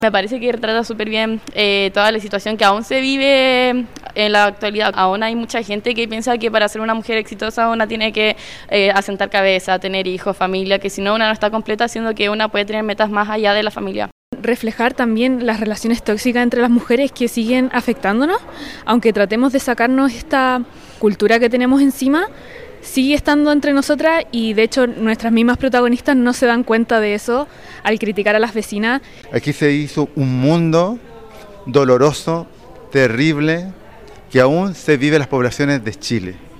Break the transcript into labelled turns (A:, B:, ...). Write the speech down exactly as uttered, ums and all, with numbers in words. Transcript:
A: Me parece que retrata súper bien eh, toda la situación que aún se vive en la actualidad. Aún hay mucha gente que piensa que para ser una mujer exitosa una tiene que eh, asentar cabeza, tener hijos, familia, que si no una no está completa, siendo que una puede tener metas más allá de la familia.
B: Reflejar también las relaciones tóxicas entre las mujeres que siguen afectándonos, aunque tratemos de sacarnos esta cultura que tenemos encima, sigue estando entre nosotras y de hecho nuestras mismas protagonistas no se dan cuenta de eso al criticar a las vecinas.
C: Aquí se hizo un mundo doloroso, terrible, que aún se vive en las poblaciones de Chile.